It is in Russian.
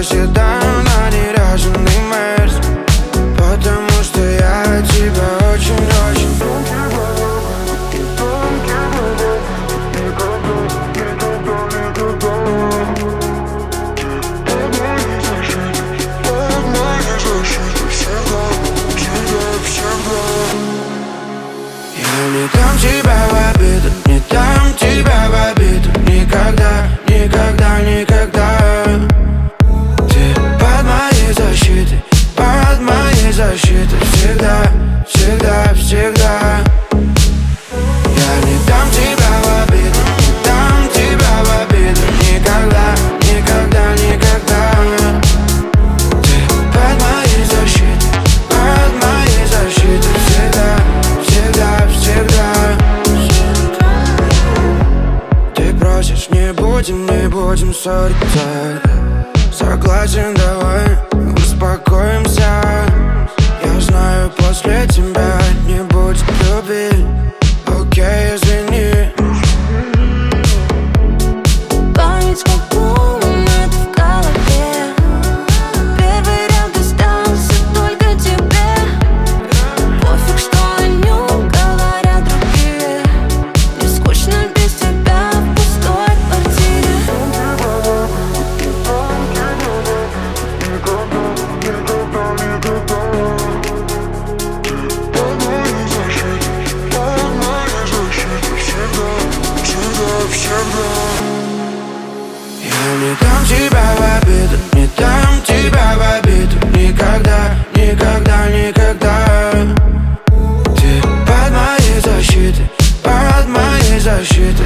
всегда на неряженный мерз, потому что я тебя очень-очень. Я не дам тебя в обиду, не дам тебя в обиду. Никогда, никогда, никогда. Ты под моей защитой, под моей защитой. Всегда, всегда, всегда. Я не дам тебя в обиду, не дам тебя в обиду. Никогда, никогда, никогда. Ты под моей защитой, под моей защитой. Всегда, всегда, всегда. Ты просишь, не будем ссориться. Согласен, давай успокоимся. Я знаю, после тебя не будет любви. Окей, извини. Память как бумага в голове. Первый ряд достался только тебе. Пофиг, что о нем говорят другие. Мне скучно без тебя в пустой квартире. Я не дам тебя в обиду, не дам тебя в обиду. Никогда, никогда, никогда. Ты под моей защитой, под моей защитой.